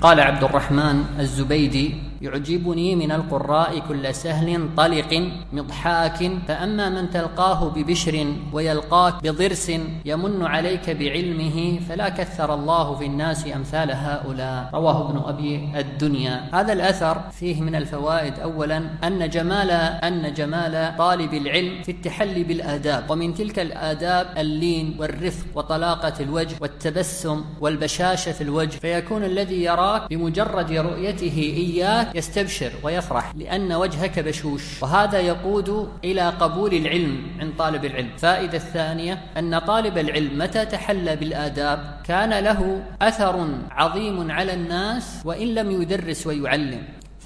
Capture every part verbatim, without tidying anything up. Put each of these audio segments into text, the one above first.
قال عبد الرحمن الزبيدي: يعجبني من القراء كل سهل طلق مضحاك، فأما من تلقاه ببشر ويلقاك بضرس يمن عليك بعلمه، فلا كثر الله في الناس أمثال هؤلاء. رواه ابن أبي الدنيا. هذا الأثر فيه من الفوائد: أولا أن جمال أن جمال طالب العلم في التحلي بالآداب، ومن تلك الآداب اللين والرفق وطلاقة الوجه والتبسم والبشاشة في الوجه، فيكون الذي يراك بمجرد رؤيته إياك يستبشر ويفرح لأن وجهك بشوش، وهذا يقود إلى قبول العلم عند طالب العلم. فائدة الثانية أن طالب العلم متى تحلى بالآداب كان له أثر عظيم على الناس وإن لم يدرس ويعلم،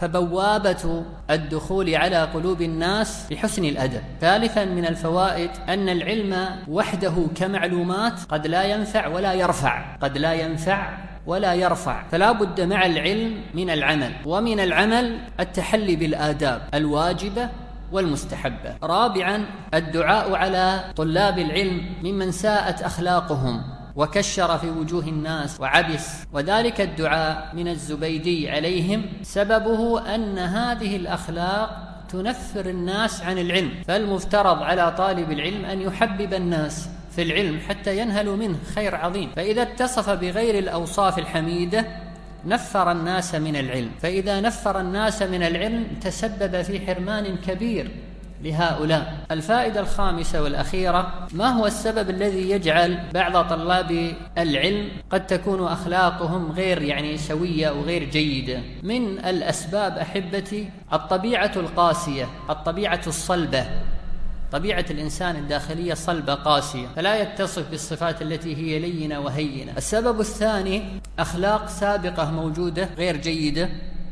فبوابة الدخول على قلوب الناس بحسن الأدب. ثالثا من الفوائد أن العلم وحده كمعلومات قد لا ينفع ولا يرفع قد لا ينفع ولا يرفع فلا بد مع العلم من العمل، ومن العمل التحلي بالآداب الواجبة والمستحبة. رابعا الدعاء على طلاب العلم ممن ساءت أخلاقهم وكشر في وجوه الناس وعبس، وذلك الدعاء من الزبيدي عليهم سببه أن هذه الأخلاق تنفر الناس عن العلم، فالمفترض على طالب العلم أن يحبب الناس في العلم حتى ينهلوا منه خير عظيم. فإذا اتصف بغير الأوصاف الحميدة نفر الناس من العلم، فإذا نفر الناس من العلم تسبب في حرمان كبير لهؤلاء. الفائدة الخامسة والأخيرة: ما هو السبب الذي يجعل بعض طلاب العلم قد تكون أخلاقهم غير يعني سوية وغير جيدة؟ من الأسباب أحبتي الطبيعة القاسية، الطبيعة الصلبة. طبيعة الإنسان الداخلية صلبة قاسية، فلا يتصف بالصفات التي هي لينة وهينة. السبب الثاني أخلاق سابقة موجودة غير جيدة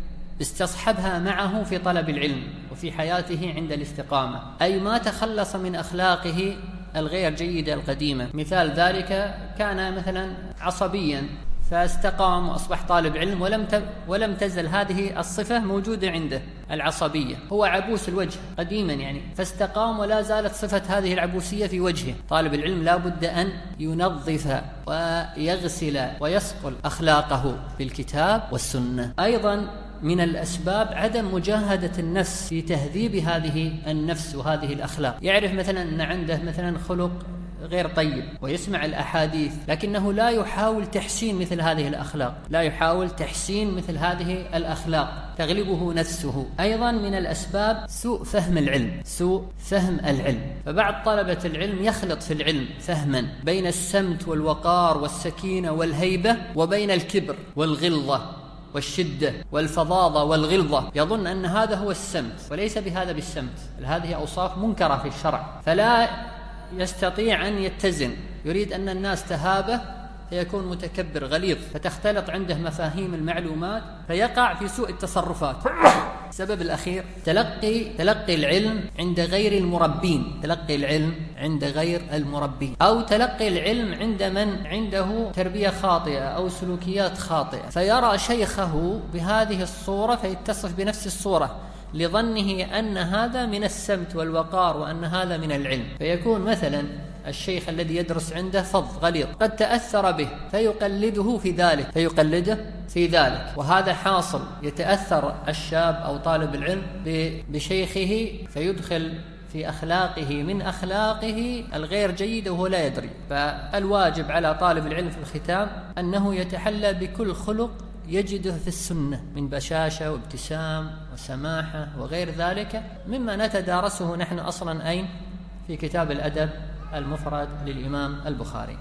استصحبها معه في طلب العلم وفي حياته عند الاستقامة، أي ما تخلص من أخلاقه الغير جيدة القديمة. مثال ذلك كان مثلا عصبيا فاستقام وأصبح طالب علم ولم ولم تزل هذه الصفة موجودة عنده، العصبية. هو عبوس الوجه قديما يعني فاستقام ولا زالت صفة هذه العبوسية في وجهه. طالب العلم لا بد أن ينظف ويغسل ويصقل أخلاقه بالكتاب والسنة. أيضا من الأسباب عدم مجاهدة النفس في تهذيب هذه النفس وهذه الأخلاق. يعرف مثلا أن عنده مثلا خلق غير طيب ويسمع الأحاديث لكنه لا يحاول تحسين مثل هذه الأخلاق لا يحاول تحسين مثل هذه الأخلاق تغلبه نفسه. أيضا من الأسباب سوء فهم العلم سوء فهم العلم فبعض طلبة العلم يخلط في العلم فهما بين السمت والوقار والسكينة والهيبة وبين الكبر والغلظة والشدة والفظاظة والغلظة، يظن أن هذا هو السمت وليس بهذا بالسمت. هذه أوصاف منكرة في الشرع، فلا يستطيع أن يتزن، يريد أن الناس تهابه فيكون متكبر غليظ، فتختلط عنده مفاهيم المعلومات فيقع في سوء التصرفات. السبب الأخير تلقي تلقي العلم عند غير المربين تلقي العلم عند غير المربين أو تلقي العلم عند من عنده تربية خاطئة أو سلوكيات خاطئة، فيرى شيخه بهذه الصورة فيتصف بنفس الصورة لظنه أن هذا من السمت والوقار وأن هذا من العلم، فيكون مثلا الشيخ الذي يدرس عنده فظ غليظ قد تأثر به فيقلده في ذلك فيقلده في ذلك وهذا حاصل. يتأثر الشاب أو طالب العلم بشيخه فيدخل في أخلاقه من أخلاقه الغير جيدة وهو لا يدري. فالواجب على طالب العلم في الختام أنه يتحلى بكل خلق يجده في السنة من بشاشة وابتسام وسماحة وغير ذلك مما نتدارسه نحن أصلا أين في كتاب الأدب المفرد للإمام البخاري.